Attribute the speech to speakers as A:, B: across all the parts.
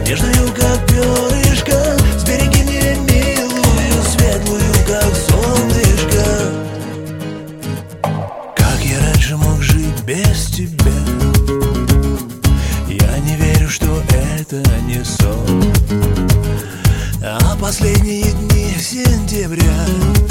A: нежную, как перышко. Сбереги мне милую, светлую, как солнышко. Как я раньше мог жить без тебя? Я не верю, что это не сон. А последние дни сентября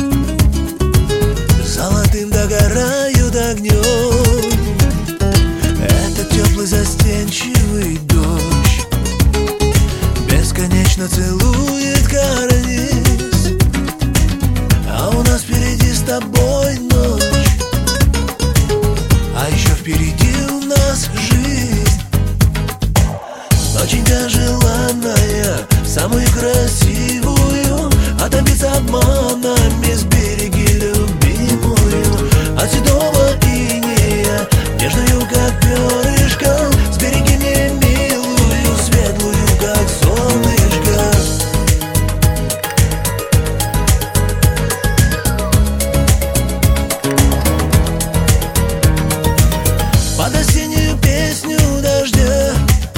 A: золотым догорают огнем. Этот теплый застенчивый дождь бесконечно целует карниз. А у нас впереди с тобой ночь, а еще впереди у нас жизнь. Ноченька желанная, самую красивую, отбиться обманами, сбереги любимую. От седого инея, нежную, как перышко. Сбереги мне милую, светлую, как солнышко. Под осеннюю песню дождя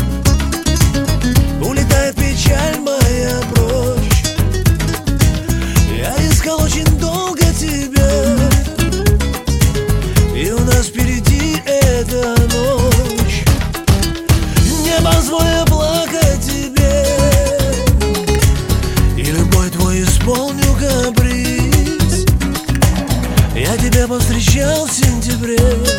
A: улетает печаль моя прочь. Я искал очень долго тебя, и у нас впереди эта ночь. Не позволю плакать тебе, и любой твой исполню каприз. Я тебя повстречал в сентябре,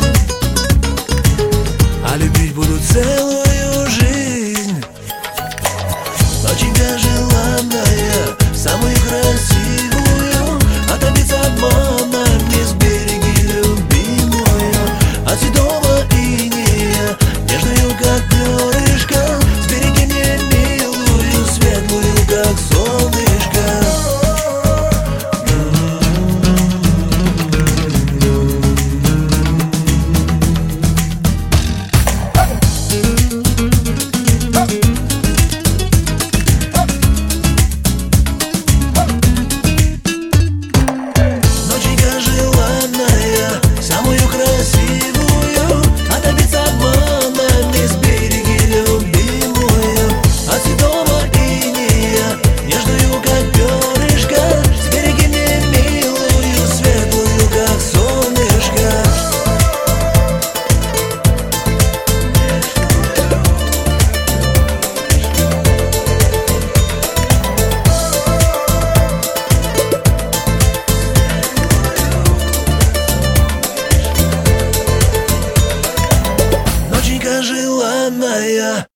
A: а любить буду целую жизнь. Ноченька желанная, самую красивую, отбиться обманами, сбереги любимую. От седого инея, нежную, как перышко. Сбереги мне милую, светлую, как солнышко. Ноченька желанная, самую красивую, отбиться обманами, сбереги любимую. От седого инея, нежную, как перышко. Сбереги мне милую, светлую, как солнышко. Ноченька желанная.